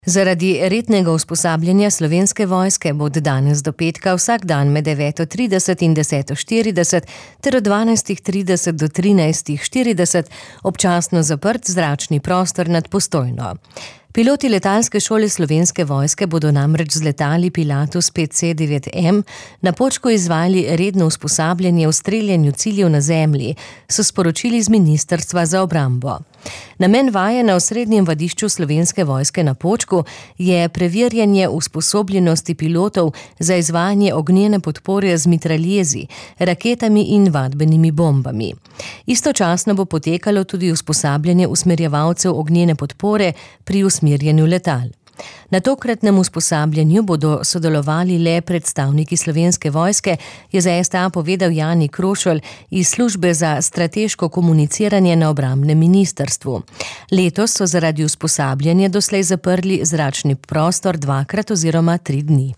Zaradi rednega usposabljanja Slovenske vojske bo od danes do petka vsak dan med 9:30 in 10:40 ter od 12:30 do 13:40 občasno zaprt zračni prostor nad Postojno. Piloti letalske šole Slovenske vojske bodo namreč z letali Pilatus PC-9M na Počku izvajali redno usposabljanje v streljanju ciljev na zemlji, so sporočili z Ministrstva za obrambo. Namen vaje na osrednjem vadišču Slovenske vojske na Počku je preverjanje usposobljenosti pilotov za izvajanje ognjene podpore z mitraljezi, raketami in vadbenimi bombami. Istočasno bo potekalo tudi usposabljanje usmerjevalcev ognjene podpore pri usmerjanju letal. Na tokratnem usposabljanju bodo sodelovali le predstavniki Slovenske vojske, je za STA povedal Jani Krošelj iz Službe za strateško komuniciranje na obrambnem ministrstvu. Letos so zaradi usposabljanja doslej zaprli zračni prostor 2-krat oziroma 3 dni.